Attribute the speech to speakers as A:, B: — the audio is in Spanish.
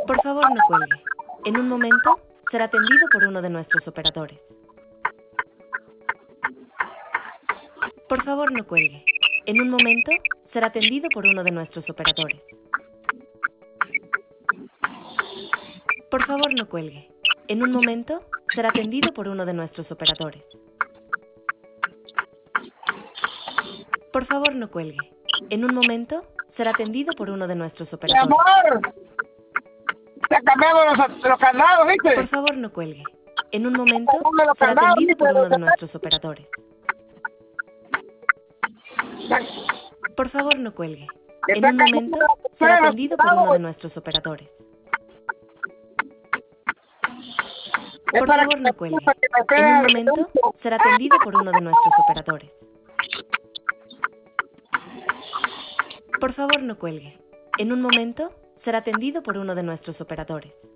A: Por favor, no cuelgue. En un momento, será atendido por uno de nuestros operadores. Por favor, no cuelgue. En un momento, será atendido por uno de nuestros operadores. Por favor, no cuelgue. En un momento, será atendido por uno de nuestros operadores. Por favor, no cuelgue. En un momento, será atendido por uno de nuestros
B: Mi
A: operadores.
B: amor, te cambiamos los candados, ¿viste?
A: Por favor, no cuelgue. En un momento,
B: Ponme los
A: será
B: candados,
A: atendido
B: ¿viste?
A: por uno de nuestros operadores. Por favor, no cuelgue. En un momento, será atendido por uno de nuestros operadores. Por favor, no cuelgue. En un momento, será atendido por uno de nuestros operadores. Por favor, no cuelgue. En un momento, será atendido por uno de nuestros operadores.